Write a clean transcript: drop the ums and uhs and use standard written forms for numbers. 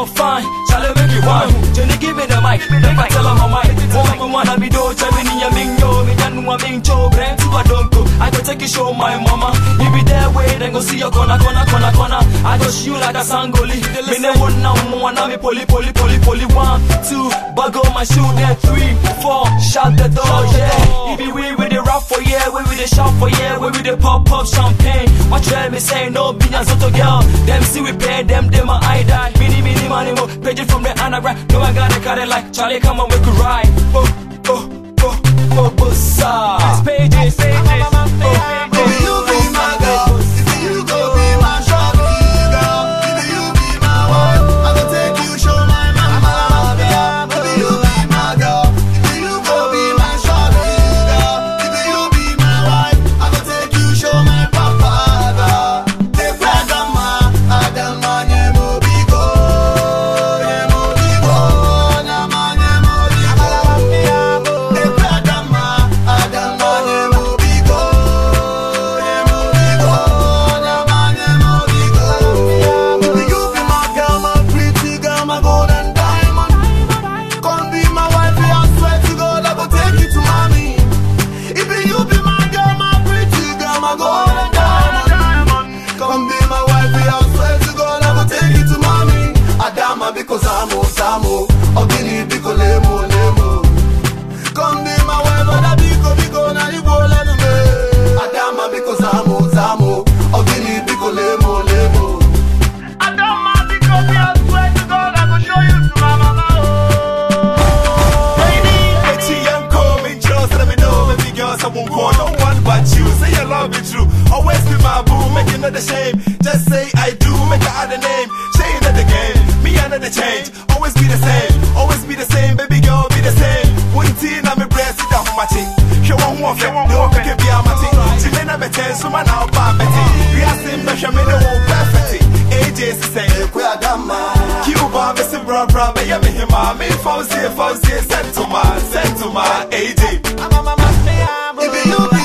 girl fine, shall I make you wine? Jenny give me the mic, make I tell her my mind. Woman wanna be do, Gemini and Mingo, me and Mingo, brand to a donko. I go take you show my mama. You be there way, then go see your corner. I go shoot you like a sangoli. Me ne one now, wanna me poli. 1, 2, buggle my shoe, then 3, 4, shut the door, yeah. If you we with the rap for yeah, we with the shop for yeah, we with the pop champagne. What you me say no binya soto girl. Them see we pay them I die. Mini money mo, page it from the anagram. No I gotta cut it like Charlie, come on we could ride. Bossa. It's pages. Because Samo, Ogini Biko Lemo. Come be my wife, and I Biko, now you go let me. Adama because Samo, Ogini Biko Lemo. Adama because I swear to God, I will show you to my mama. Baby, I'm coming, just let me know, baby girl, I won't call no one but you. Say your love is true, always be my boo, make it not a shame. Just say I do, make her add a name, say it at the game. The change, always be the same, baby girl, be the same. One teen, I'm a breast, sit down for my team. She won't walk, no, I can be a matty. She may not be 10, so man, I'll buy me. We are seeing me, she may not want perfect. AJ is the same, Cuba, Mr. Bra, baby, him, me, Fauzi, send to my AJ. If you